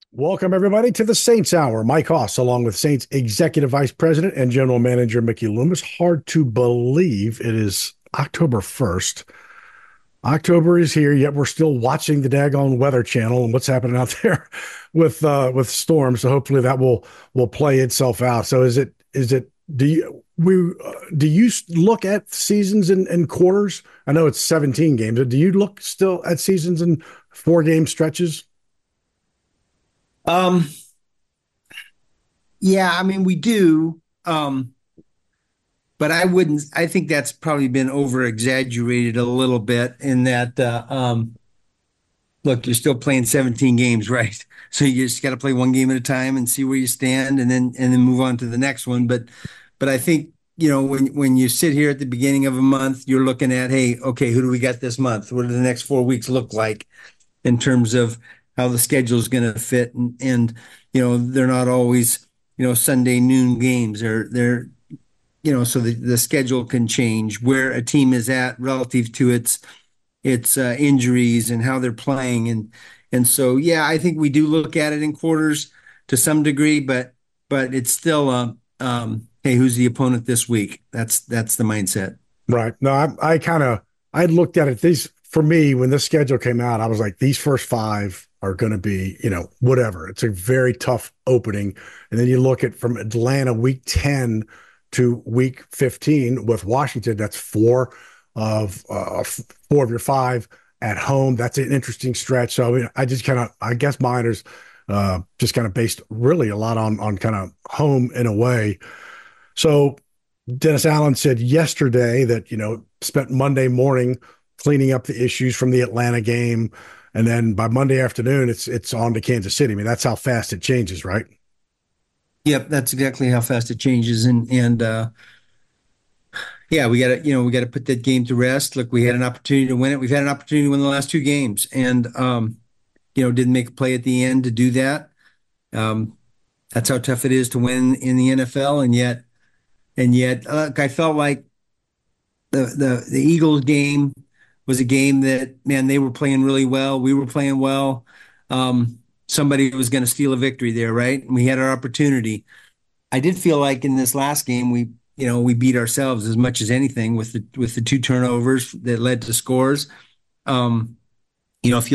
Welcome, everybody, to the Saints Hour. Mike Hoss, along with Saints Executive Vice President and General Manager Mickey Loomis. Hard to believe it is October 1st. October is here, yet we're still watching the daggone Weather Channel and what's happening out there with storms. So hopefully that will play itself out. So do you look at seasons and quarters? I know it's 17 games, but do you look still at seasons and 4 game stretches? Um, yeah, I mean we do, but I think that's probably been over exaggerated a little bit in that look, you're still playing 17 games, right? So you just got to play one game at a time and see where you stand and then move on to the next one. But I think, when you sit here at the beginning of a month, you're looking at, hey, okay, who do we got this month? What do the next 4 weeks look like in terms of how the schedule is going to fit? And they're not always, Sunday noon games. So the schedule can change where a team is at relative to its injuries and how they're playing. And so, yeah, I think we do look at it in quarters to some degree, but it's still, hey, who's the opponent this week? That's the mindset. Right. No, I looked at it. These for me when this schedule came out, I was like, these first five are going to be, whatever. It's a very tough opening, and then you look at from Atlanta week 10 to week 15 with Washington. That's four of your five at home. That's an interesting stretch. So I mean, I guess mine is just kind of based really a lot on kind of home and away. So Dennis Allen said yesterday that, spent Monday morning cleaning up the issues from the Atlanta game. And then by Monday afternoon, it's on to Kansas City. I mean, that's how fast it changes, right? Yep, that's exactly how fast it changes. And yeah, we got to put that game to rest. Look, we had an opportunity to win it. We've had an opportunity to win the last two games, and didn't make a play at the end to do that. Um, that's how tough it is to win in the NFL, and yet, look, I felt like the Eagles game was a game that, man, they were playing really well. We were playing well. Somebody was going to steal a victory there, right? And we had our opportunity. I did feel like in this last game we beat ourselves as much as anything with the two turnovers that led to scores. Um, if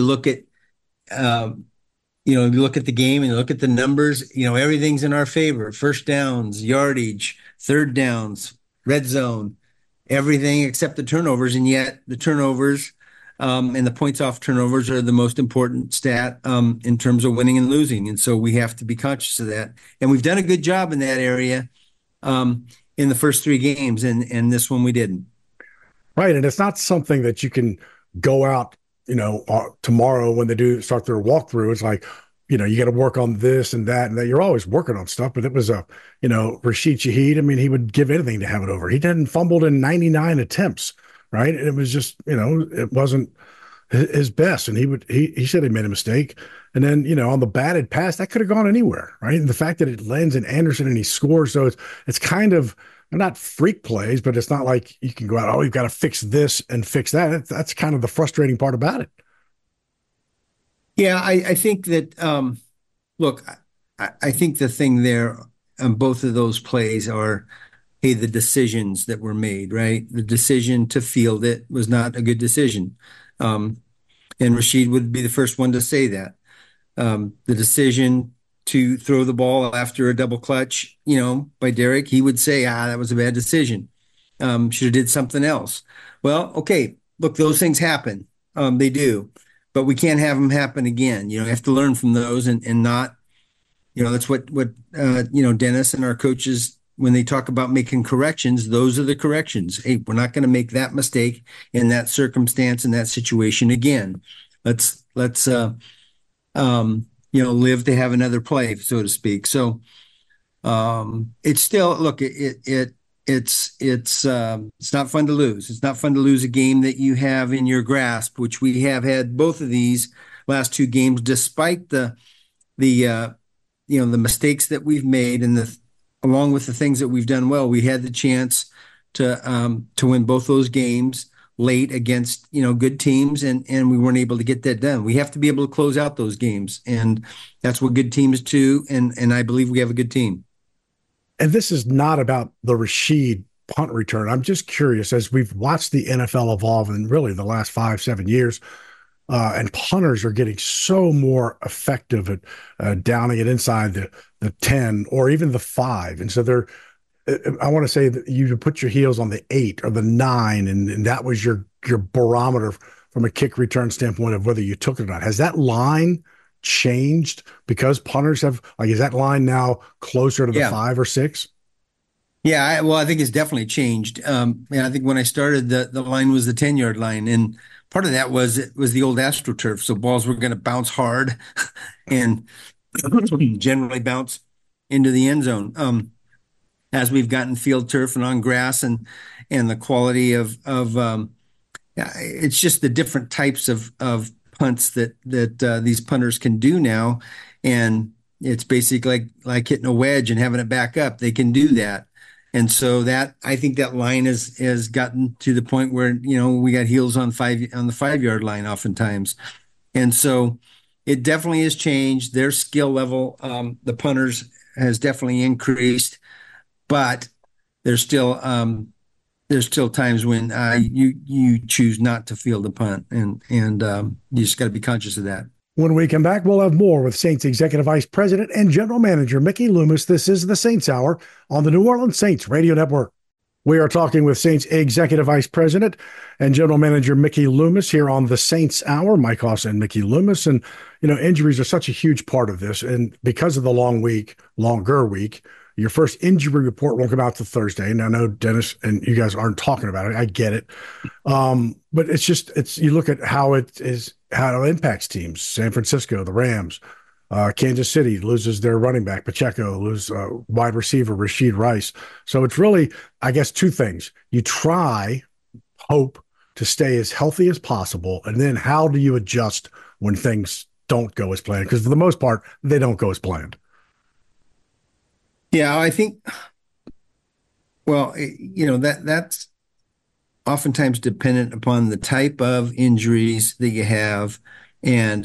um, you look at the game and you look at the numbers, everything's in our favor. First downs, yardage, third downs, red zone, everything except the turnovers, and yet the turnovers and the points off turnovers are the most important stat in terms of winning and losing. And so we have to be conscious of that. And we've done a good job in that area in the first three games, and this one we didn't. Right. And it's not something that you can go out, tomorrow when they do start their walkthrough. It's like, you got to work on this and that and that. You're always working on stuff, but it was Rashid Shaheed. I mean, he would give anything to have it over. He hadn't fumbled in 99 attempts, right? And it was just, it wasn't his best. And he said he made a mistake. And then, on the batted pass, that could have gone anywhere, right? And the fact that it lands in Anderson and he scores, so it's kind of not freak plays, but it's not like you can go out, oh, you've got to fix this and fix that. That's kind of the frustrating part about it. Yeah, I think that look, I think the thing there on both of those plays are, hey, the decisions that were made, right? The decision to field it was not a good decision. Um, and Rashid would be the first one to say that. The decision to throw the ball after a double clutch, by Derek, he would say, that was a bad decision. Should have did something else. Well, okay, look, those things happen. They do, but we can't have them happen again. You have to learn from those and not, that's what Dennis and our coaches, when they talk about making corrections, those are the corrections. Hey, we're not going to make that mistake in that circumstance, in that situation again. Let's live to have another play, so to speak. So it's still, look, it's not fun to lose. It's not fun to lose a game that you have in your grasp, which we have had both of these last two games, despite the mistakes that we've made and the along with the things that we've done well. We had the chance to win both those games. late against, good teams, and we weren't able to get that done. We have to be able to close out those games, and that's what good teams do. And I believe we have a good team. And this is not about the Rashid punt return. I'm just curious, as we've watched the NFL evolve in really the last 5, 7 years, and punters are getting so more effective at downing it inside the 10 or even the 5. And so I want to say that you put your heels on the 8 or the 9, and that was your barometer from a kick return standpoint of whether you took it or not. Has that line changed because punters have, like, is that line now closer to the 5 or 6? Yeah, well, I think it's definitely changed. I think when I started, the line was the 10-yard line, and part of that was it was the old AstroTurf, so balls were going to bounce hard and generally bounce into the end zone. As we've gotten field turf and on grass, and the quality of it's just the different types of punts that these punters can do now, and it's basically like hitting a wedge and having it back up. They can do that. And so that, I think that line has gotten to the point where, we got heels on the 5-yard line oftentimes. And so it definitely has changed. Their skill level, the punters, has definitely increased, but there's still times when you choose not to field a punt, and you just got to be conscious of that. When we come back, we'll have more with Saints Executive Vice President and General Manager Mickey Loomis. This is the Saints Hour on the New Orleans Saints Radio Network. We are talking with Saints Executive Vice President and General Manager Mickey Loomis here on the Saints Hour. Mike Hoss and Mickey Loomis. And, injuries are such a huge part of this. And because of the longer week, your first injury report won't come out till Thursday. And I know Dennis and you guys aren't talking about it. I get it. But you look at how it impacts teams. San Francisco, the Rams, Kansas City loses their running back, Pacheco, wide receiver, Rashid Rice. So it's really, I guess, two things. You hope to stay as healthy as possible. And then how do you adjust when things don't go as planned? Because for the most part, they don't go as planned. Yeah, I think, well, that's oftentimes dependent upon the type of injuries that you have and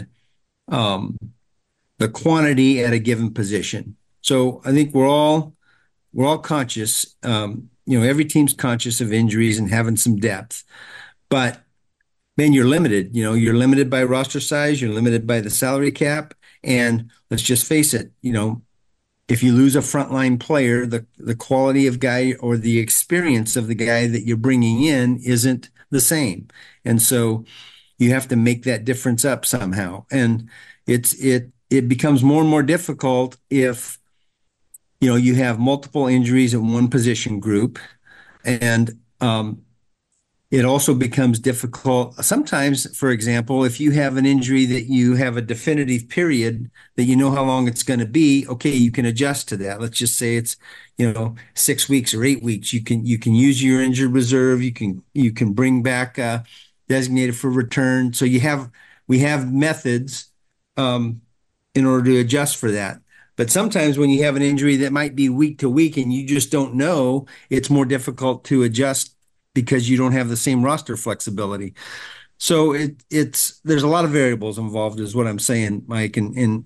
the quantity at a given position. So I think we're all conscious. Every team's conscious of injuries and having some depth, but man, you're limited. You're limited by roster size. You're limited by the salary cap, and let's just face it. If you lose a frontline player, the quality of guy or the experience of the guy that you're bringing in isn't the same. And so you have to make that difference up somehow. And it becomes more and more difficult if, you have multiple injuries in one position group. And it also becomes difficult sometimes, for example, if you have an injury that you have a definitive period that you know how long it's going to be, okay, you can adjust to that. Let's just say it's, 6 weeks or 8 weeks. You can use your injured reserve. You can bring back designated for return. So we have methods in order to adjust for that. But sometimes when you have an injury that might be week to week and you just don't know, it's more difficult to adjust because you don't have the same roster flexibility. So there's a lot of variables involved, is what I'm saying, Mike, and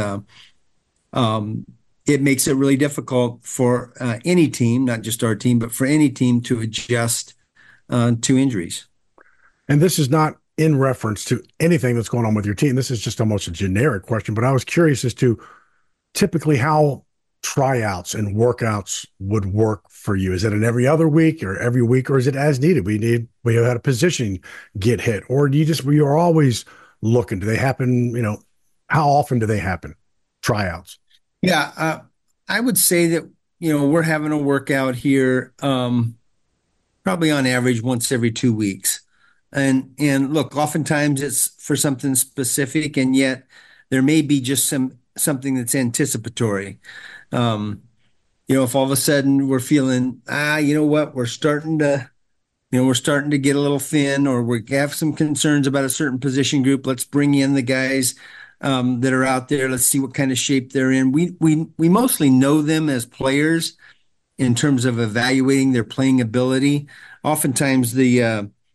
it makes it really difficult for any team, not just our team, but for any team to adjust to injuries. And this is not in reference to anything that's going on with your team. This is just almost a generic question, but I was curious as to typically how tryouts and workouts would work for you. Is it an every other week or every week, or is it as needed? We have had a position get hit, or do you're always looking? Do they happen? How often do they happen? Tryouts. Yeah. I would say that, we're having a workout here, probably on average once every 2 weeks. And look, oftentimes it's for something specific, and yet there may be just something that's anticipatory. If all of a sudden we're feeling, we're starting to get a little thin, or we have some concerns about a certain position group. Let's bring in the guys that are out there. Let's see what kind of shape they're in. We mostly know them as players in terms of evaluating their playing ability. Oftentimes the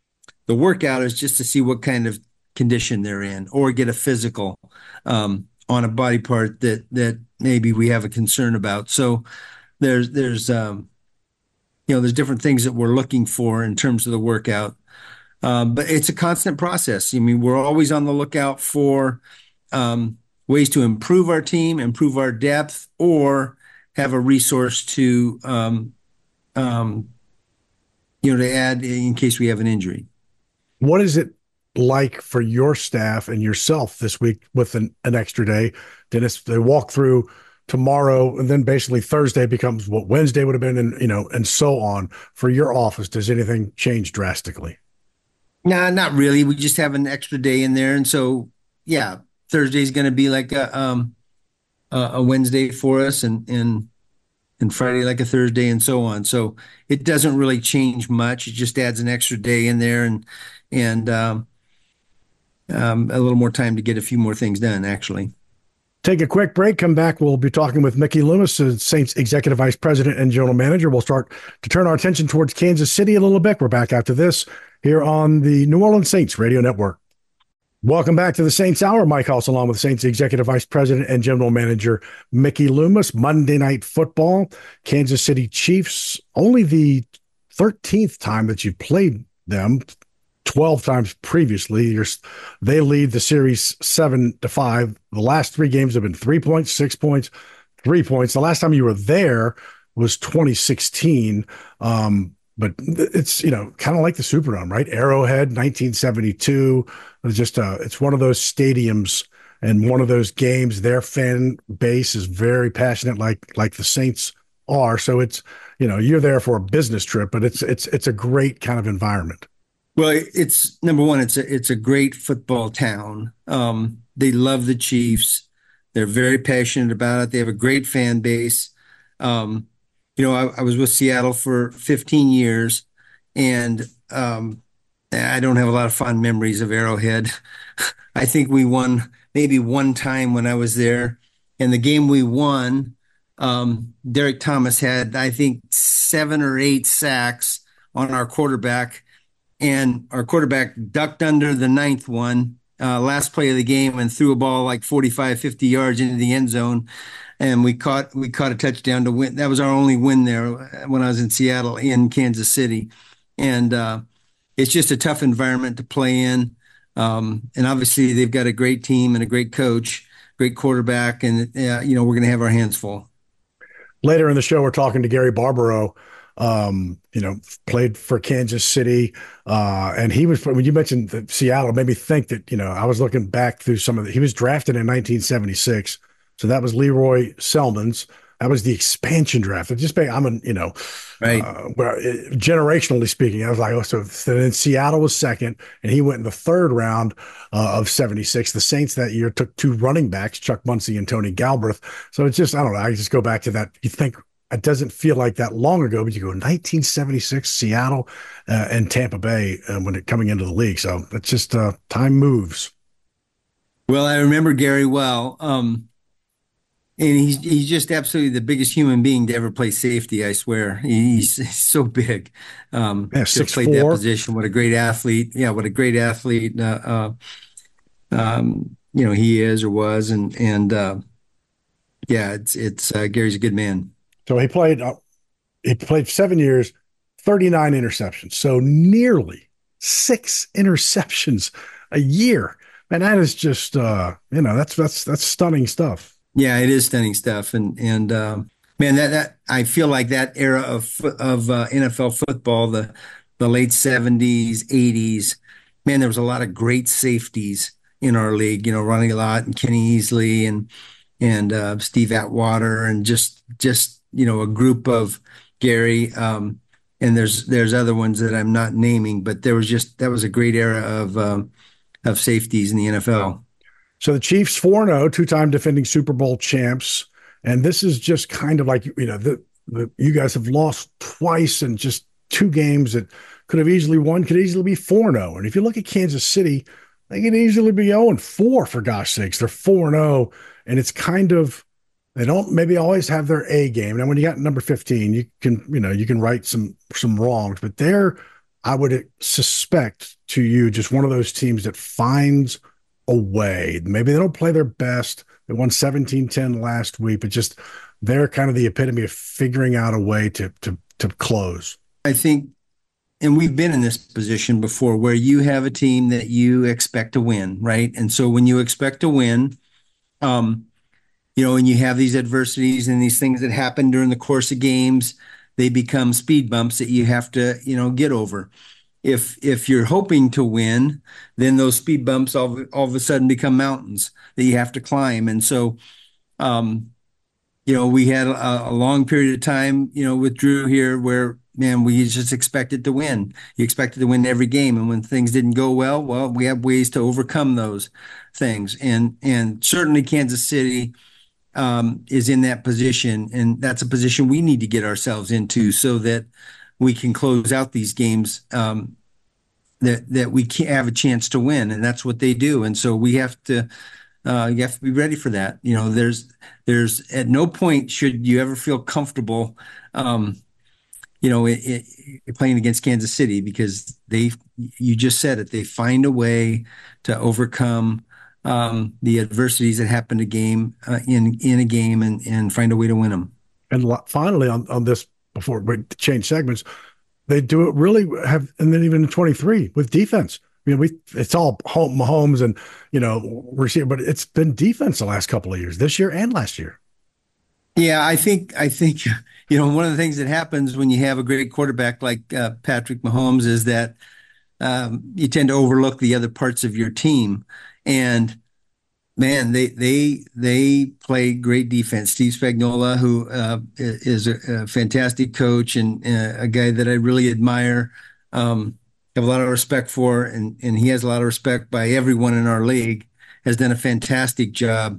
The workout is just to see what kind of condition they're in, or get a physical on a body part that maybe we have a concern about. So there's there's different things that we're looking for in terms of the workout. But it's a constant process. I mean, we're always on the lookout for ways to improve our team, improve our depth, or have a resource to um, to add in case we have an injury. What is it like for your staff and yourself this week with an extra day? Dennis, they walk through tomorrow, and then basically Thursday becomes what Wednesday would have been, and and so on. For your office, does anything change drastically? Nah, not really. We just have an extra day in there, and so yeah, Thursday's going to be like a Wednesday for us, and Friday like a Thursday, and so on. So it doesn't really change much. It just adds an extra day in there, and a little more time to get a few more things done, actually. Take a quick break. Come back. We'll be talking with Mickey Loomis, the Saints Executive Vice President and General Manager. We'll start to turn our attention towards Kansas City a little bit. We're back after this here on the New Orleans Saints Radio Network. Welcome back to the Saints Hour. Mike House, along with Saints Executive Vice President and General Manager Mickey Loomis. Monday Night Football, Kansas City Chiefs. Only the 13th time that you've played them. 12 times previously. They lead the series 7-5. The last three games have been 3 points, 6 points, 3 points. The last time you were there was 2016. But it's, kind of like the Superdome, right? Arrowhead, 1972. It's one of those stadiums and one of those games. Their fan base is very passionate, like the Saints are. So it's, you're there for a business trip, but it's a great kind of environment. Well, it's number one, it's a great football town. They love the Chiefs. They're very passionate about it. They have a great fan base. I was with Seattle for 15 years, and I don't have a lot of fond memories of Arrowhead. I think we won maybe one time when I was there, and the game we won, Derek Thomas had, I think, 7 or 8 sacks on our quarterback, and our quarterback ducked under the ninth one, last play of the game, and threw a ball like 45, 50 yards into the end zone. And we caught a touchdown to win. That was our only win there when I was in Seattle, in Kansas City. And it's just a tough environment to play in. And obviously they've got a great team and a great coach, great quarterback, and we're going to have our hands full. Later in the show, we're talking to Gary Barbaro, played for Kansas City. And he was, when you mentioned Seattle, it made me think that, I was looking back through he was drafted in 1976. So that was Leroy Selmans. That was the expansion draft. It just, Right. Generationally speaking, I was like, oh, so then Seattle was second, and he went in the third round of 76. The Saints that year took two running backs, Chuck Muncie and Tony Galbraith. So it's just, I don't know. I just go back to that. You think it doesn't feel like that long ago, but you go 1976, Seattle and Tampa Bay when it coming into the league. So it's just time moves. Well, I remember Gary well. And he's just absolutely the biggest human being to ever play safety. I swear, he's so big. Yeah, to 6'4". play that position. What a great athlete! Yeah, what a great athlete. He is or was, and yeah, it's Gary's a good man. So he played 7 years, 39 interceptions. So nearly 6 interceptions a year. And that is just that's stunning stuff. Yeah, it is stunning stuff, and man, that I feel like that era of NFL football, the late '70s, '80s, man, there was a lot of great safeties in our league. Ronnie Lott and Kenny Easley and Steve Atwater, and just a group of Gary. And there's other ones that I'm not naming, but that was a great era of safeties in the NFL. So the Chiefs 4-0, two-time defending Super Bowl champs. And this is just kind of like, you guys have lost twice in just 2 games that could have easily won, could easily be 4-0. And if you look at Kansas City, they could easily be 0-4, for gosh sakes. They're 4-0. And it's kind of, they don't maybe always have their A game. And when you got number 15, you can right some wrongs, but they're I would suspect to you just one of those teams that finds a way. Maybe they don't play their best. They won 17-10 last week, but just they're kind of the epitome of figuring out a way to close. I think, and we've been in this position before where you have a team that you expect to win, right? And so when you expect to win, and you have these adversities and these things that happen during the course of games, they become speed bumps that you have to, get over. If you're hoping to win, then those speed bumps all of a sudden become mountains that you have to climb. And so, we had a long period of time, with Drew here where, man, we just expected to win. You expected to win every game. And when things didn't go well, we have ways to overcome those things. And certainly Kansas City is in that position. And that's a position we need to get ourselves into so that we can close out these games that we can't have a chance to win. And that's what they do. And so we have to, you have to be ready for that. There's at no point should you ever feel comfortable, playing against Kansas City because you just said it, they find a way to overcome the adversities that happen in a game and find a way to win them. And finally, on this, before we change segments, they do it really have, and then even in 23 with defense. It's all Mahomes and receiver, but it's been defense the last couple of years, this year and last year. Yeah, I think one of the things that happens when you have a great quarterback like Patrick Mahomes is that you tend to overlook the other parts of your team, and man, they play great defense. Steve Spagnuolo, who is a fantastic coach and a guy that I really admire, have a lot of respect for, and he has a lot of respect by everyone in our league, has done a fantastic job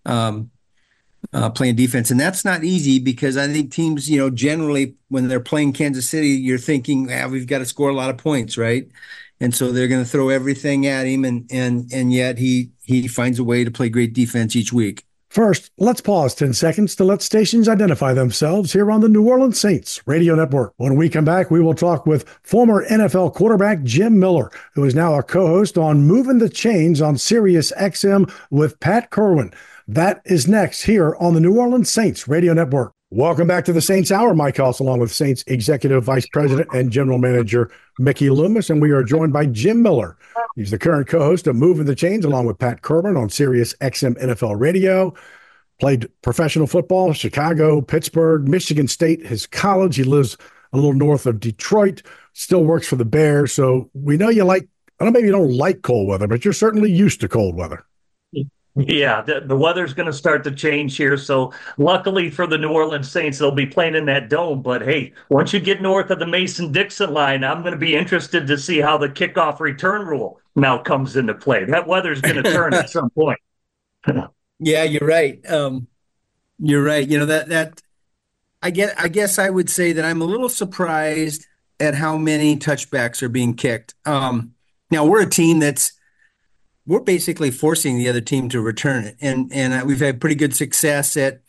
playing defense. And that's not easy because I think teams, generally when they're playing Kansas City, you're thinking, we've got to score a lot of points, right? And so they're going to throw everything at him, and yet he finds a way to play great defense each week. First, let's pause 10 seconds to let stations identify themselves here on the New Orleans Saints Radio Network. When we come back, we will talk with former NFL quarterback Jim Miller, who is now a co-host on Moving the Chains on Sirius XM with Pat Kerwin. That is next here on the New Orleans Saints Radio Network. Welcome back to the Saints Hour. Mike House, along with Saints Executive Vice President and General Manager Mickey Loomis, and we are joined by Jim Miller. He's the current co-host of Moving the Chains, along with Pat Kerwin on Sirius XM NFL Radio. Played professional football, Chicago, Pittsburgh, Michigan State, his college. He lives a little north of Detroit, still works for the Bears. So we know you like, I don't know, maybe you don't like cold weather, but you're certainly used to cold weather. Yeah, the weather's going to start to change here. So luckily for the New Orleans Saints, they'll be playing in that dome. But hey, once you get north of the Mason-Dixon line, I'm going to be interested to see how the kickoff return rule now comes into play. That weather's going to turn at some point. Yeah, you're right. You're right. That I guess I would say that I'm a little surprised at how many touchbacks are being kicked. Now we're a team we're basically forcing the other team to return it, and we've had pretty good success at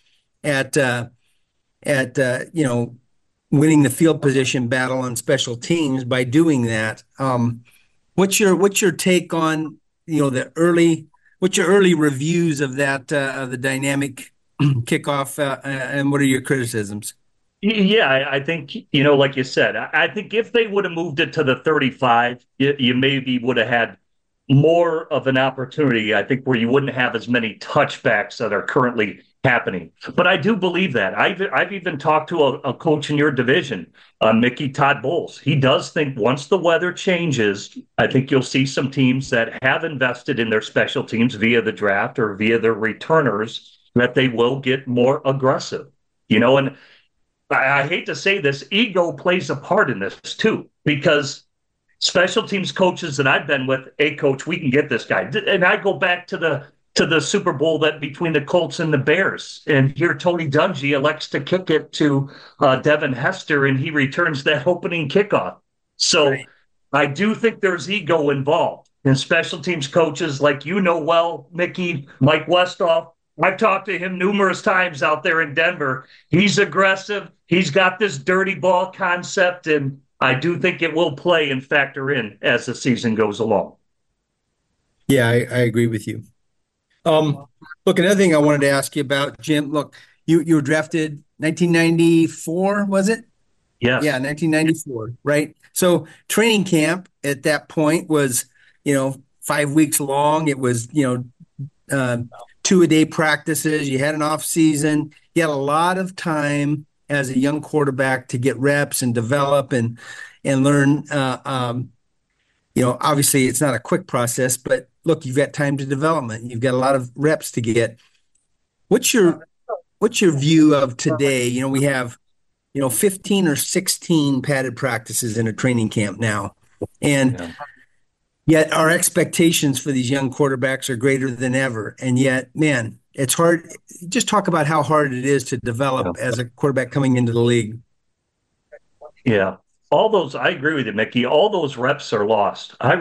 winning the field position battle on special teams by doing that. What's your take on what's your early reviews of that the dynamic kickoff, and what are your criticisms? Yeah, I think, like you said, I think if they would have moved it to the 35, you maybe would have had more of an opportunity, I think, where you wouldn't have as many touchbacks that are currently happening. But I do believe that. I've even talked to a coach in your division, Mickey Todd Bowles. He does think once the weather changes, I think you'll see some teams that have invested in their special teams via the draft or via their returners, that they will get more aggressive. And I hate to say this, ego plays a part in this too, because special teams coaches that I've been with, hey, coach, we can get this guy. And I go back to the Super Bowl that between the Colts and the Bears. And here Tony Dungy elects to kick it to Devin Hester, and he returns that opening kickoff. So right. I do think there's ego involved. And special teams coaches like well, Mickey, Mike Westhoff, I've talked to him numerous times out there in Denver. He's aggressive. He's got this dirty ball concept, and I do think it will play and factor in as the season goes along. Yeah, I agree with you. Look, another thing I wanted to ask you about, Jim. Look, you were drafted 1994, was it? Yes. Yeah, 1994, right? So training camp at that point was, 5 weeks long. It was, 2-a-day practices. You had an off season. You had a lot of time as a young quarterback to get reps and develop and learn. Obviously it's not a quick process, but look, you've got time to development. You've got a lot of reps to get. What's your view of today? We have 15 or 16 padded practices in a training camp now. And yet our expectations for these young quarterbacks are greater than ever. And yet, man, it's hard. Just talk about how hard it is to develop as a quarterback coming into the league. Yeah. I agree with you, Mickey. All those reps are lost. I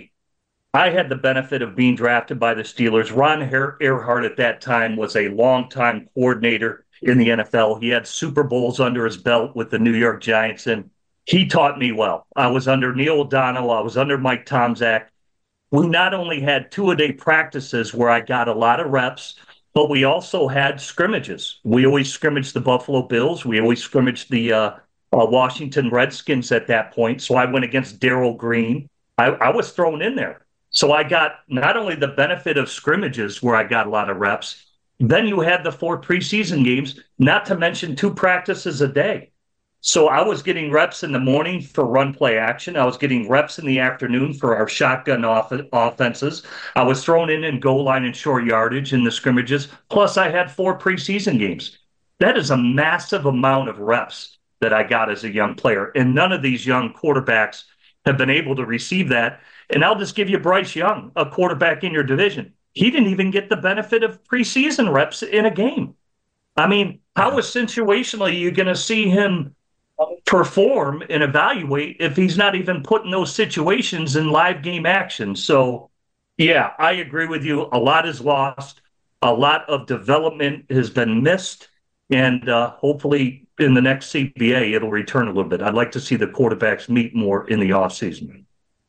had the benefit of being drafted by the Steelers. Ron Earhart at that time was a longtime coordinator in the NFL. He had Super Bowls under his belt with the New York Giants, and he taught me well. I was under Neil O'Donnell. I was under Mike Tomczak. We not only had 2-a-day practices where I got a lot of reps, but we also had scrimmages. We always scrimmaged the Buffalo Bills. We always scrimmaged the Washington Redskins at that point. So I went against Darryl Green. I was thrown in there. So I got not only the benefit of scrimmages where I got a lot of reps, then you had the 4 preseason games, not to mention 2 practices a day. So I was getting reps in the morning for run play action. I was getting reps in the afternoon for our shotgun offenses. I was thrown in goal line and short yardage in the scrimmages. Plus I had 4 preseason games. That is a massive amount of reps that I got as a young player. And none of these young quarterbacks have been able to receive that. And I'll just give you Bryce Young, a quarterback in your division. He didn't even get the benefit of preseason reps in a game. I mean, how situationally are you going to see him perform and evaluate if he's not even put in those situations in live game action? So, yeah, I agree with you. A lot is lost. A lot of development has been missed. And hopefully in the next CBA, it'll return a little bit. I'd like to see the quarterbacks meet more in the offseason.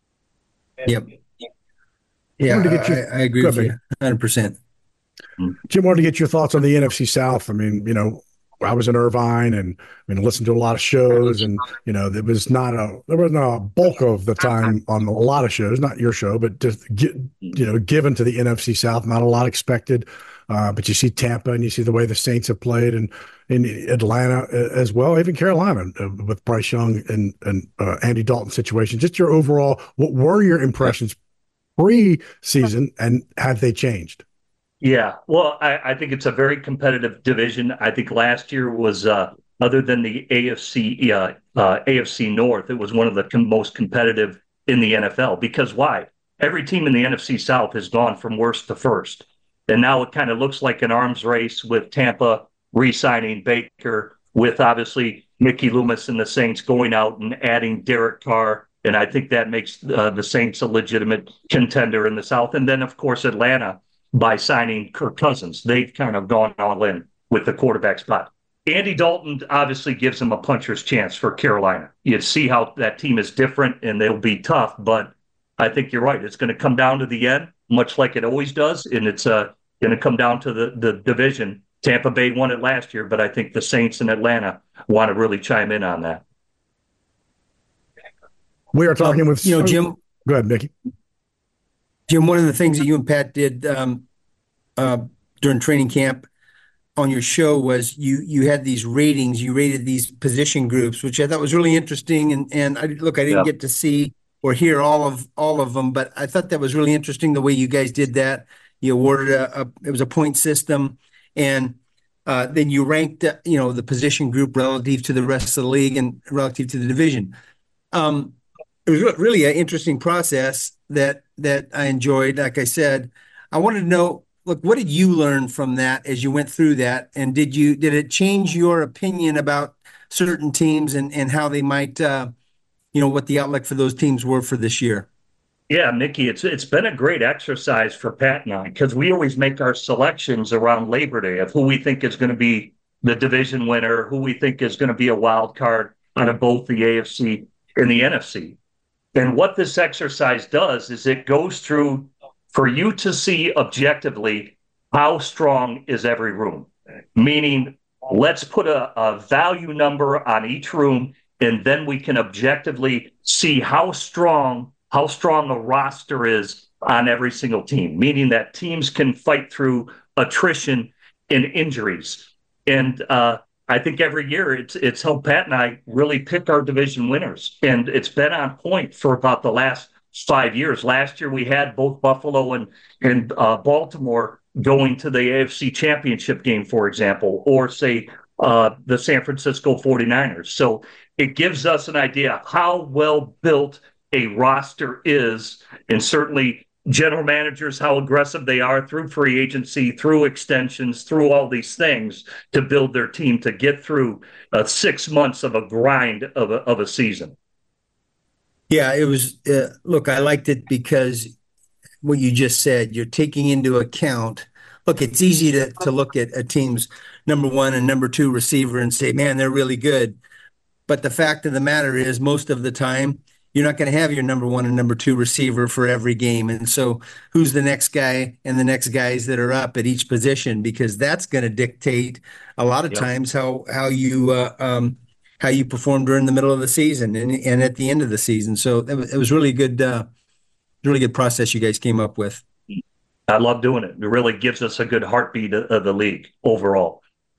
Yep. Yeah, I agree with you 100%. Jim, wanted to get your thoughts on the NFC South. I mean, I was in Irvine and listened to a lot of shows, and there was not a bulk of the time on a lot of shows, not your show, but just given to the NFC South, not a lot expected. But you see Tampa and you see the way the Saints have played, and in Atlanta as well, even Carolina with Bryce Young and Andy Dalton situation. Just your overall, what were your impressions pre-season, and have they changed? Yeah, well, I think it's a very competitive division. I think last year was, other than the AFC North, it was one of the most competitive in the NFL. Because why? Every team in the NFC South has gone from worst to first. And now it kind of looks like an arms race with Tampa re-signing Baker, with obviously Mickey Loomis and the Saints going out and adding Derek Carr. And I think that makes the Saints a legitimate contender in the South. And then, of course, Atlanta, by signing Kirk Cousins. They've kind of gone all in with the quarterback spot. Andy Dalton obviously gives them a puncher's chance for Carolina. You see how that team is different, and they'll be tough, but I think you're right. It's going to come down to the end, much like it always does, and it's going to come down to the division. Tampa Bay won it last year, but I think the Saints and Atlanta want to really chime in on that. We are talking with Jim. Go ahead, Mickey. Jim, one of the things that you and Pat did during training camp on your show was you had these ratings. You rated these position groups, which I thought was really interesting. And I didn't get to see or hear all of them, but I thought that was really interesting the way you guys did that. You awarded it was a point system, and then you ranked the position group relative to the rest of the league and relative to the division. It was really an interesting process that I enjoyed. Like I said, I wanted to know, look, what did you learn from that as you went through that? And did it change your opinion about certain teams and how they might, what the outlook for those teams were for this year? Yeah, Mickey, it's been a great exercise for Pat and I, because we always make our selections around Labor Day of who we think is going to be the division winner, who we think is going to be a wild card out of both the AFC in the NFC. And what this exercise does is it goes through for you to see objectively how strong is every room. Meaning, let's put a value number on each room, and then we can objectively see how strong a roster is on every single team. Meaning that teams can fight through attrition and injuries. And I think every year it's helped Pat and I really pick our division winners, and it's been on point for about the last 5 years. Last year we had both Buffalo and Baltimore going to the AFC Championship game, for example, or say the San Francisco 49ers. So it gives us an idea how well built a roster is, and certainly general managers, how aggressive they are through free agency, through extensions, through all these things to build their team to get through 6 months of a grind of a season. Yeah, it was, look, I liked it because what you just said, you're taking into account, look, it's easy to look at a team's number one and number two receiver and say, man, they're really good. But the fact of the matter is, most of the time, you're not going to have your number one and number two receiver for every game. And so who's the next guy and the next guys that are up at each position? Because that's going to dictate a lot of times how you perform during the middle of the season and at the end of the season. So it was really good process you guys came up with. I love doing it. It really gives us a good heartbeat of the league overall.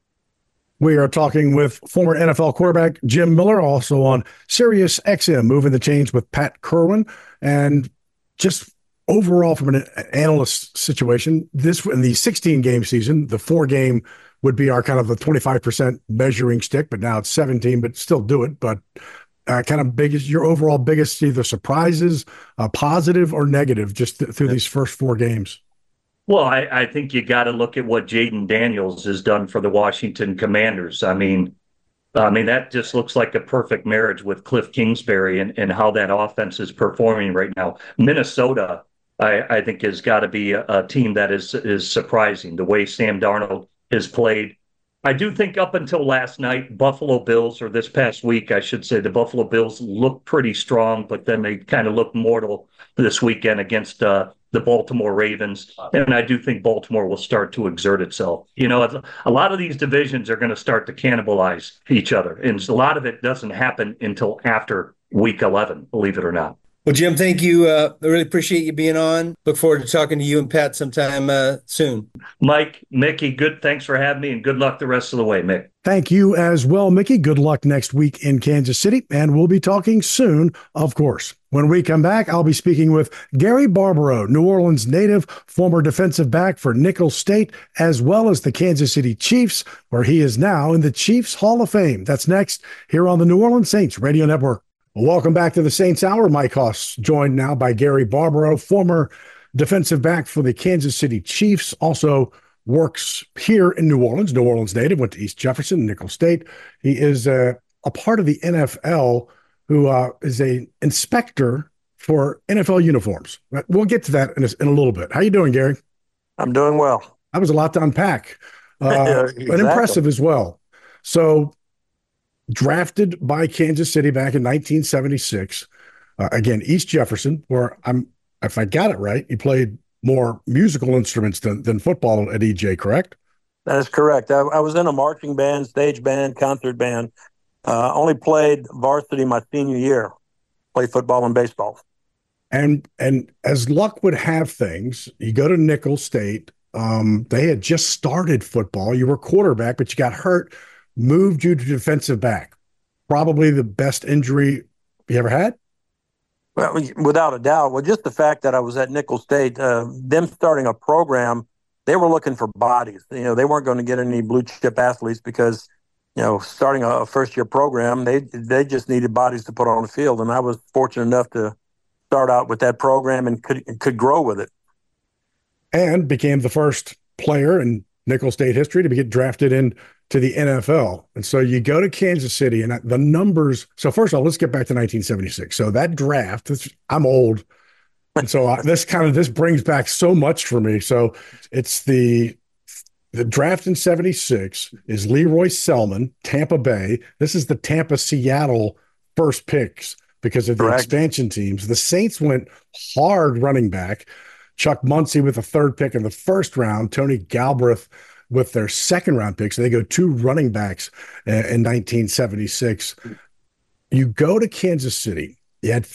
We are talking with former NFL quarterback Jim Miller, also on Sirius XM, Moving the Chains with Pat Kirwan. And just overall, from an analyst situation, this in the 16-game season, the 4-game would be our kind of the 25% measuring stick, but now it's 17, but still do it. But kind of biggest, your overall biggest either surprises, positive or negative, just through these first 4 games. Well, I think you got to look at what Jaden Daniels has done for the Washington Commanders. I mean, that just looks like a perfect marriage with Cliff Kingsbury and how that offense is performing right now. Minnesota, I think, has got to be a team that is surprising, the way Sam Darnold has played. I do think up until last night, Buffalo Bills, or this past week, I should say, the Buffalo Bills looked pretty strong, but then they kind of looked mortal this weekend against the Baltimore Ravens. And I do think Baltimore will start to exert itself. You know, a lot of these divisions are going to start to cannibalize each other. And a lot of it doesn't happen until after week 11, believe it or not. Well, Jim, thank you. I really appreciate you being on. Look forward to talking to you and Pat sometime soon. Mike, Mickey, thanks for having me, and good luck the rest of the way, Mick. Thank you as well, Mickey. Good luck next week in Kansas City, and we'll be talking soon, of course. When we come back, I'll be speaking with Gary Barbaro, New Orleans native, former defensive back for Nicholls State, as well as the Kansas City Chiefs, where he is now in the Chiefs Hall of Fame. That's next here on the New Orleans Saints Radio Network. Welcome back to the Saints Hour. Mike Hoss, joined now by Gary Barbaro, former defensive back for the Kansas City Chiefs, also works here in New Orleans native, went to East Jefferson, Nicholls State. He is a part of the NFL who is an inspector for NFL uniforms. We'll get to that in a little bit. How you doing, Gary? I'm doing well. That was a lot to unpack, Exactly. but impressive as well. So, drafted by Kansas City back in 1976. Again, East Jefferson, where if I got it right, you played more musical instruments than football at EJ, correct? That is correct. I was in a marching band, stage band, concert band. Only played varsity my senior year. Played football and baseball. And as luck would have things, you go to Nicholls State. They had just started football. You were quarterback, but you got hurt, moved you to defensive back. Probably the best injury you ever had? Well, without a doubt. Well, just the fact that I was at Nicholls State, them starting a program, they were looking for bodies. You know, they weren't going to get any blue chip athletes because, you know, starting a first year program, they just needed bodies to put on the field. And I was fortunate enough to start out with that program and could grow with it. And became the first player in Nicholls State history to get drafted into the NFL. And so you go to Kansas City, and the numbers. So first of all, let's get back to 1976. So that draft, I'm old. And so this brings back so much for me. So it's the draft in 76 is Leroy Selman, Tampa Bay. This is the Tampa-Seattle first picks because of the Correct. expansion teams. The Saints went hard running back. Chuck Muncie with the third pick in the first round, Tony Galbraith with their second round pick. So they go two running backs in 1976. You go to Kansas City. You had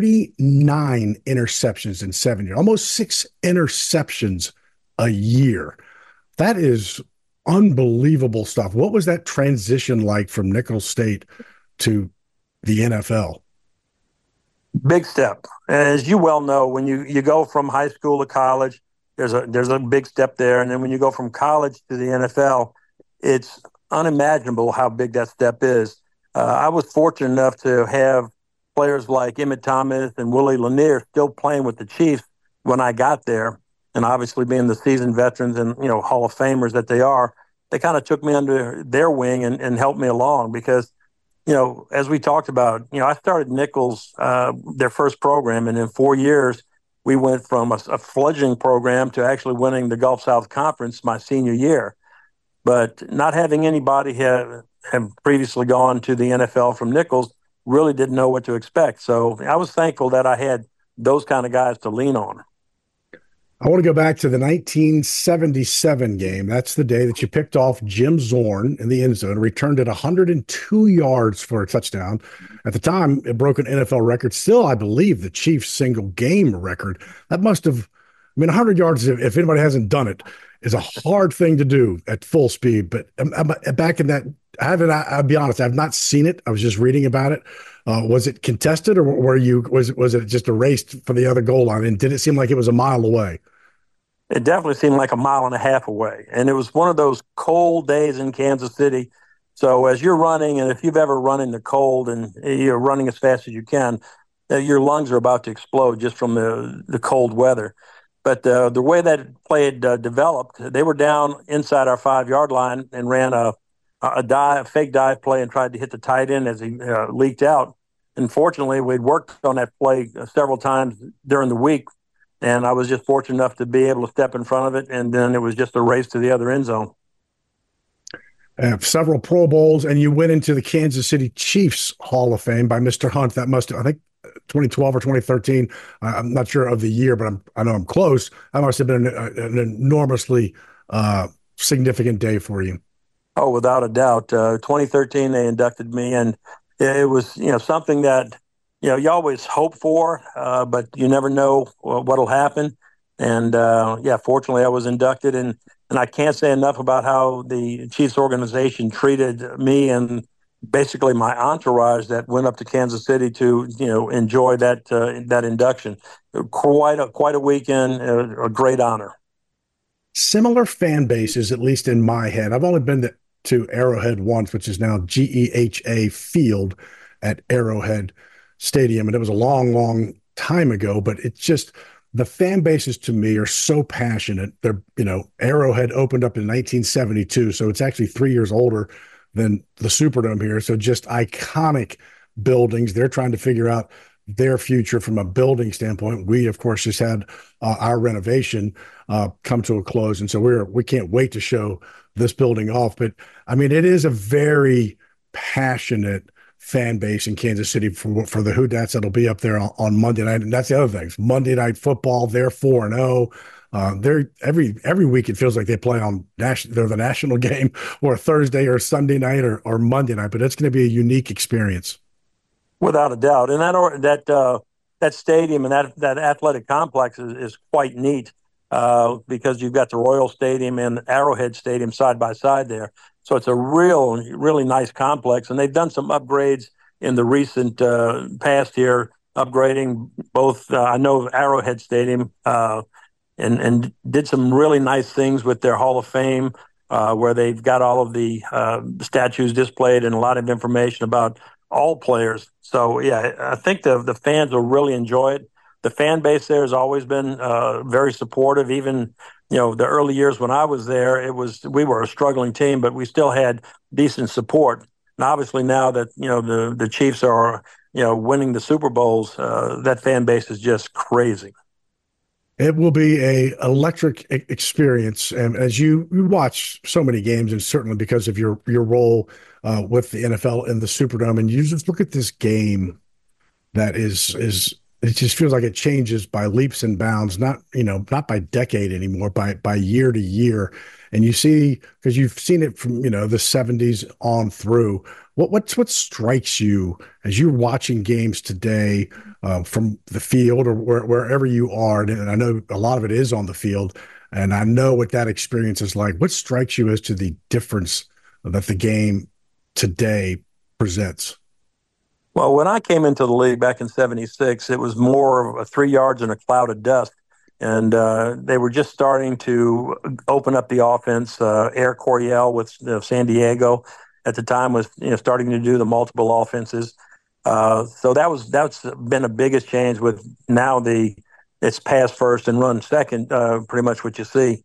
39 interceptions in 7 years, almost 6 interceptions a year. That is unbelievable stuff. What was that transition like from Nicholls State to the NFL? Big step. As you well know, when you go from high school to college, there's a big step there. And then when you go from college to the NFL, it's unimaginable how big that step is. I was fortunate enough to have players like Emmett Thomas and Willie Lanier still playing with the Chiefs when I got there. And obviously being the seasoned veterans and, Hall of Famers that they are, they kind of took me under their wing and helped me along because, as we talked about, I started Nicholls, their first program, and in 4 years, we went from a fledgling program to actually winning the Gulf South Conference my senior year. But not having anybody have previously gone to the NFL from Nicholls really didn't know what to expect. So I was thankful that I had those kind of guys to lean on. I want to go back to the 1977 game. That's the day that you picked off Jim Zorn in the end zone, returned it 102 yards for a touchdown. At the time, it broke an NFL record. Still, I believe, the Chiefs' single game record. That must have, 100 yards, if anybody hasn't done it, is a hard thing to do at full speed. But back in that, I'll be honest, I've not seen it. I was just reading about it. Was it contested, or was it just erased from the other goal line? And did it seem like it was a mile away? It definitely seemed like a mile and a half away. And it was one of those cold days in Kansas City. So as you're running, and if you've ever run in the cold and you're running as fast as you can, your lungs are about to explode just from the cold weather. But the way that play had developed, they were down inside our 5-yard line and ran a fake dive play and tried to hit the tight end as he leaked out. Unfortunately, we'd worked on that play several times during the week, and I was just fortunate enough to be able to step in front of it, and then it was just a race to the other end zone. Several Pro Bowls, and you went into the Kansas City Chiefs Hall of Fame by Mr. Hunt. That must have, I think, 2012 or 2013. I'm not sure of the year, but I know I'm close. That must have been an enormously significant day for you. Oh, without a doubt. 2013, they inducted me, and it was, something that, you always hope for, but you never know what'll happen. And fortunately, I was inducted, and I can't say enough about how the Chiefs organization treated me and basically my entourage that went up to Kansas City to, enjoy that induction. Quite a weekend, a great honor. Similar fan bases, at least in my head. I've only been to Arrowhead once, which is now GEHA Field at Arrowhead Stadium. And it was a long, long time ago, but it's just the fan bases to me are so passionate. They're, Arrowhead opened up in 1972, so it's actually 3 years older than the Superdome here. So just iconic buildings. They're trying to figure out their future from a building standpoint. We, of course, just had our renovation come to a close, and so we can't wait to show this building off. But it is a very passionate fan base in Kansas City for the Whodats that'll be up there on Monday night. And that's the other thing. It's Monday Night Football. They're 4-0. They're every week it feels like they play on they're the national game or Thursday or Sunday night or Monday night. But it's going to be a unique experience. Without a doubt. And that stadium and that athletic complex is quite neat because you've got the Royal Stadium and Arrowhead Stadium side by side there. So it's a really nice complex. And they've done some upgrades in the recent past here, upgrading both, I know, Arrowhead Stadium and did some really nice things with their Hall of Fame where they've got all of the statues displayed and a lot of information about all players. So, yeah, I think the fans will really enjoy it. The fan base there has always been very supportive. Even, the early years when I was there, we were a struggling team, but we still had decent support. And obviously now that, the Chiefs are, winning the Super Bowls, that fan base is just crazy. It will be a electric experience. And as you watch so many games, and certainly because of your role with the NFL in the Superdome, and you just look at this game that is it just feels like it changes by leaps and bounds, not by decade anymore, by year to year. And you see, because you've seen it from, the 70s on through. What strikes you as you're watching games today, from the field or wherever you are? And I know a lot of it is on the field, and I know what that experience is like. What strikes you as to the difference that the game today presents? Well, when I came into the league back in '76, it was more of a 3 yards in a cloud of dust. And they were just starting to open up the offense. Eric Coryell with San Diego at the time was starting to do the multiple offenses. So that's been the biggest change. With now it's pass first and run second, pretty much what you see.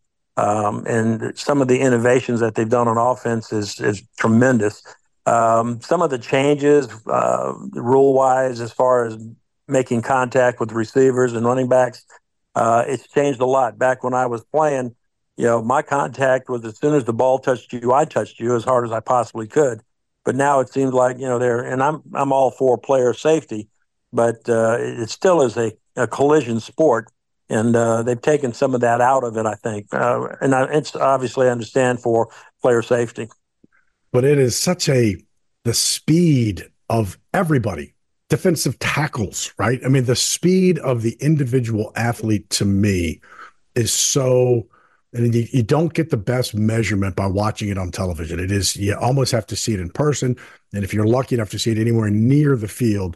And some of the innovations that they've done on offense is tremendous. Some of the changes, rule-wise, as far as making contact with receivers and running backs, it's changed a lot. Back when I was playing, my contact was as soon as the ball touched you, I touched you as hard as I possibly could. But now it seems like and I'm all for player safety, but it still is a collision sport, and they've taken some of that out of it, I think. It's obviously, I understand, for player safety. But it is the speed of everybody, defensive tackles, right? I mean, the speed of the individual athlete to me is so, and you don't get the best measurement by watching it on television. You almost have to see it in person. And if you're lucky enough to see it anywhere near the field,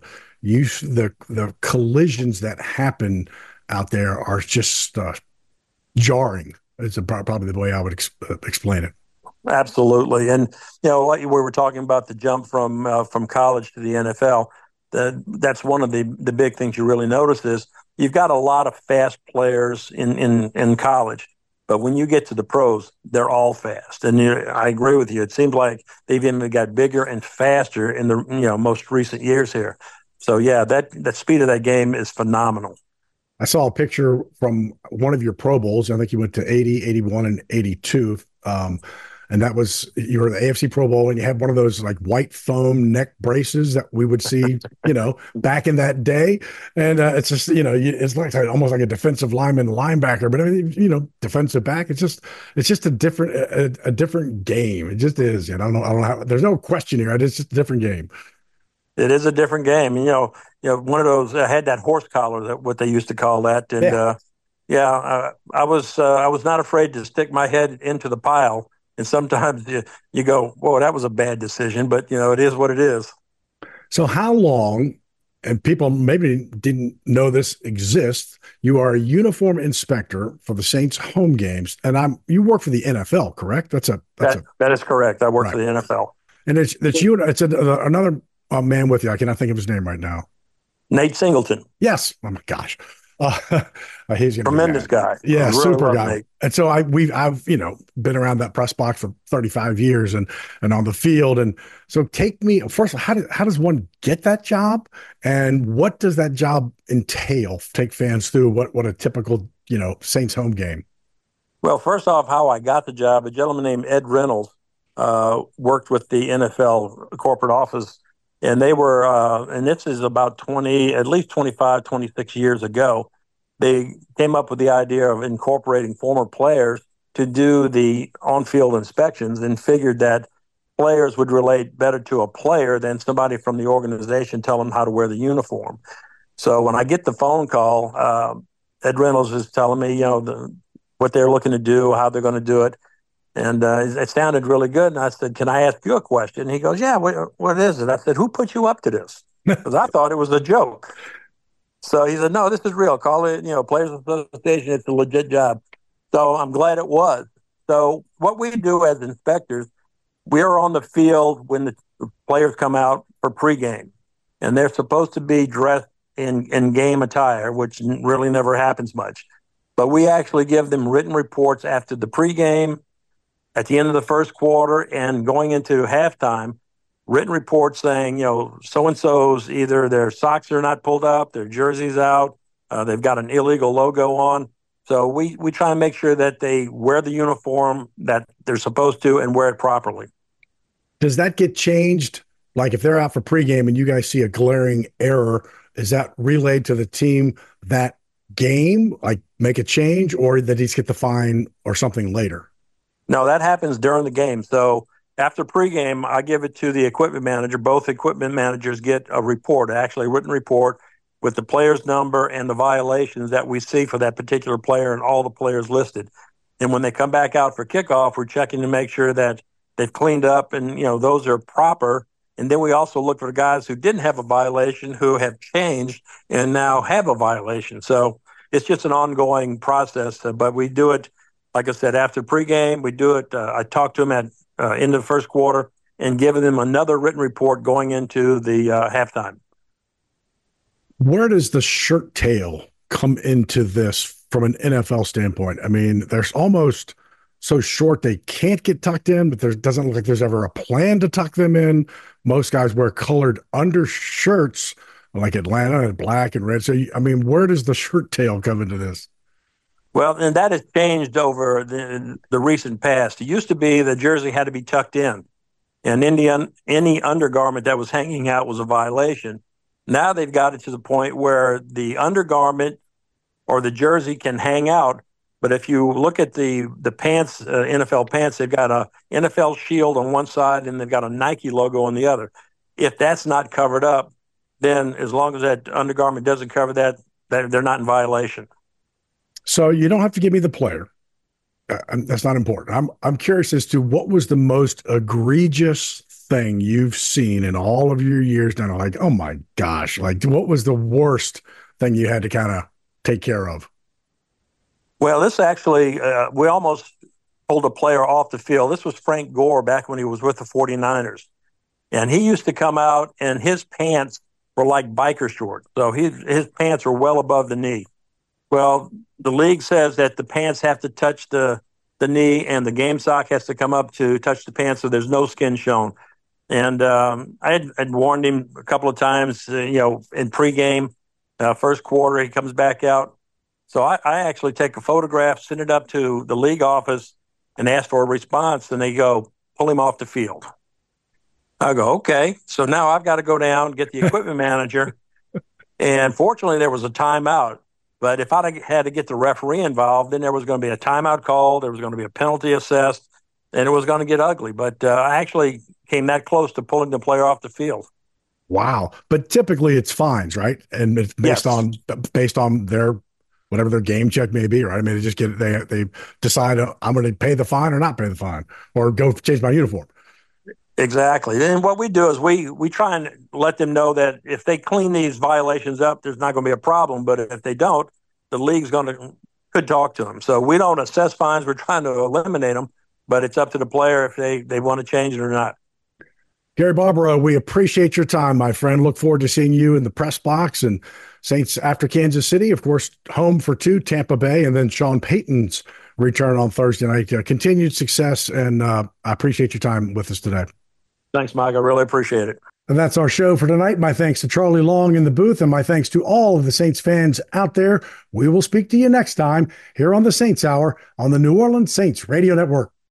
the collisions that happen out there are just jarring. It's probably the way I would explain it. Absolutely. And, like we were talking about the jump from college to the NFL, that's one of the big things you really notice is you've got a lot of fast players in college, but when you get to the pros, they're all fast. And I agree with you. It seems like they've even got bigger and faster in the most recent years here. So, yeah, that speed of that game is phenomenal. I saw a picture from one of your Pro Bowls. I think you went to 80, 81, and 82. And you were the AFC Pro Bowl, and you had one of those like white foam neck braces that we would see, back in that day. And it's just, it's like almost like a defensive linebacker, but I mean, defensive back. It's just a different game. It just is. I don't know. There's no question here. It's just a different game. It is a different game. One of those had that horse collar, what they used to call that, and I was not afraid to stick my head into the pile. And sometimes you go, whoa, that was a bad decision, but it is what it is. So how long, and people maybe didn't know this exists, you are a uniform inspector for the Saints home games, and you work for the NFL, correct? That is correct. I work for the NFL. And it's another man with you. I cannot think of his name right now. Nate Singleton. Yes. Oh my gosh. He's a tremendous guy. Yeah, really super guy. Nate. And so I've been around that press box for 35 years and on the field. And so take me first. How does one get that job, and what does that job entail? Take fans through what a typical Saints home game. Well, first off, how I got the job, a gentleman named Ed Reynolds worked with the NFL corporate office. And they were, and this is about at least 25, 26 years ago, they came up with the idea of incorporating former players to do the on-field inspections, and figured that players would relate better to a player than somebody from the organization telling them how to wear the uniform. So when I get the phone call, Ed Reynolds is telling me, what they're looking to do, how they're going to do it. And it sounded really good. And I said, can I ask you a question? And he goes, yeah, what is it? I said, who put you up to this? Because I thought it was a joke. So he said, no, this is real. Call it, Players Association. It's a legit job. So I'm glad it was. So what we do as inspectors, we are on the field when the players come out for pregame. And they're supposed to be dressed in game attire, which really never happens much. But we actually give them written reports after the pregame, at the end of the first quarter, and going into halftime, written reports saying, so-and-so's either their socks are not pulled up, their jersey's out, they've got an illegal logo on. So we try and make sure that they wear the uniform that they're supposed to and wear it properly. Does that get changed? Like if they're out for pregame and you guys see a glaring error is that relayed to the team that game, like make a change, or did he get the fine or something later? No, that happens during the game. So after pregame, I give it to the equipment manager. Both equipment managers get a report, actually a written report with the player's number and the violations that we see for that particular player and all the players listed. And when they come back out for kickoff, we're checking to make sure that they've cleaned up and, those are proper. And then we also look for the guys who didn't have a violation, who have changed and now have a violation. So it's just an ongoing process, but we do it, like I said, after pregame. We do it. I talk to them at end of the first quarter and give them another written report going into the halftime. Where does the shirt tail come into this from an NFL standpoint? I mean, there's almost so short they can't get tucked in, but there doesn't look like there's ever a plan to tuck them in. Most guys wear colored undershirts like Atlanta, black and red. So, I mean, where does the shirt tail come into this? Well, and that has changed over the recent past. It used to be the jersey had to be tucked in, and any undergarment that was hanging out was a violation. Now they've got it to the point where the undergarment or the jersey can hang out. But if you look at the pants, NFL pants, they've got a NFL shield on one side and they've got a Nike logo on the other. If that's not covered up, then as long as that undergarment doesn't cover that, they're not in violation. So you don't have to give me the player. That's not important. I'm curious as to what was the most egregious thing you've seen in all of your years now. Like, oh my gosh, like what was the worst thing you had to kind of take care of? Well, this actually, we almost pulled a player off the field. This was Frank Gore back when he was with the 49ers. And he used to come out and his pants were like biker shorts. So his pants were well above the knee. Well, the league says that the pants have to touch the knee and the game sock has to come up to touch the pants so there's no skin shown. And I had warned him a couple of times, in pregame, first quarter, he comes back out. So I actually take a photograph, send it up to the league office and ask for a response. And they go, pull him off the field. I go, okay. So now I've got to go down, get the equipment manager. And fortunately, there was a timeout. But if I had to get the referee involved, then there was going to be a timeout call. There was going to be a penalty assessed, and it was going to get ugly. But I actually came that close to pulling the player off the field. Wow. But typically it's fines, right? And it's based on their whatever their game check may be, right? I mean, they decide I'm going to pay the fine or not pay the fine or go change my uniform. Exactly. And what we do is we try and let them know that if they clean these violations up, there's not going to be a problem. But if they don't, the league's could talk to them. So we don't assess fines. We're trying to eliminate them, but it's up to the player if they want to change it or not. Gary Barbaro, we appreciate your time, my friend. Look forward to seeing you in the press box and Saints after Kansas City, of course, home for 2, Tampa Bay, and then Sean Payton's return on Thursday night. Continued success, and I appreciate your time with us today. Thanks, Mike. I really appreciate it. And that's our show for tonight. My thanks to Charlie Long in the booth, and my thanks to all of the Saints fans out there. We will speak to you next time here on the Saints Hour on the New Orleans Saints Radio Network.